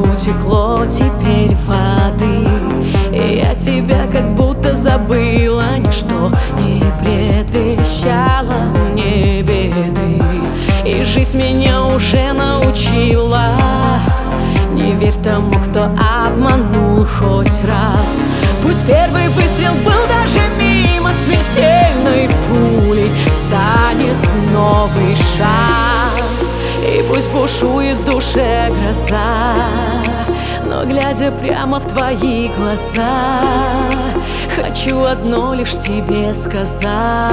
утекло теперь воды, и я тебя как будто забыла. Ничто не предвещало мне беды, и жизнь меня уже научила: не верь тому, кто обманул хоть раз. Пусть первый выстрел был даже мимо, смертельной пулей станет новый шанс. И пусть бушует в душе гроза, но глядя прямо в твои глаза, хочу одно лишь тебе сказать: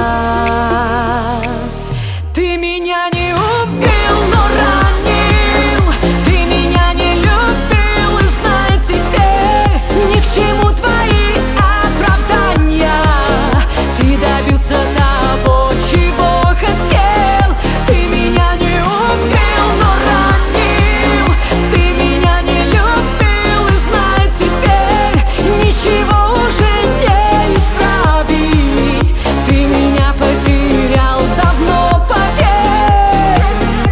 ты меня не убил, но ранил. Ты меня не любил, и знай теперь ни к чему твои оправдания. Ты добился того, чего хотел. Ты меня не убил, но ранил. Ты меня не любил, и знай теперь ничего уже не исправить. Ты меня потерял давно, поверь.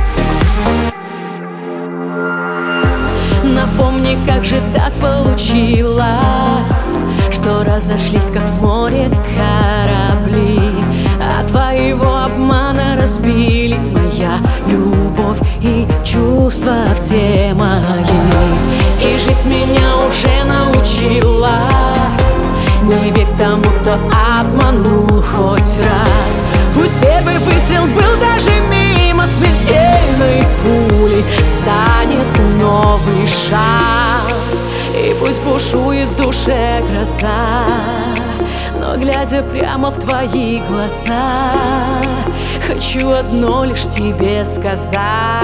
Напомни, как же так получилось, что разошлись, как в море корабли. От твоего обмана разбились моя любовь и чувства все мои. И жизнь меня уже научила: не верь тому, кто обманул хоть раз. Пусть первый выстрел был даже мимо, смертельной пулей станет новый шанс. И пусть бушует в душе гроза, но глядя прямо в твои глаза, хочу одно лишь тебе сказать: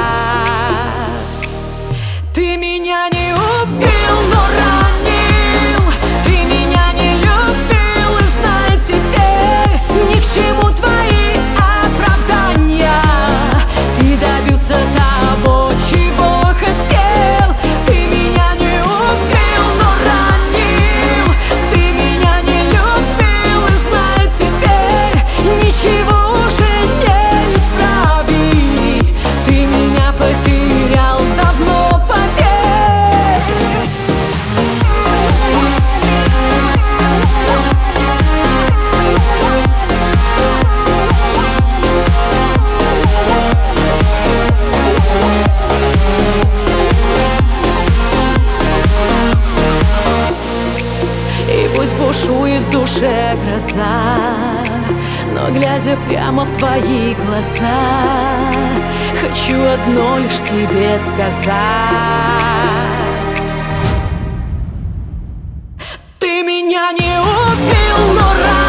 ты меня не убил, но ранил. Ты меня не любил, и знай теперь ни к чему твои оправдания. Ты добился того, чего хотел. Ты меня не убил, но ранил. Ты меня не любил, и знай теперь ничего уже не исправить. Ты меня потерял давно, поверь. И пусть бушует в душе гроза, но глядя прямо в твои глаза, хочу одно лишь тебе сказать: ты меня не убил, но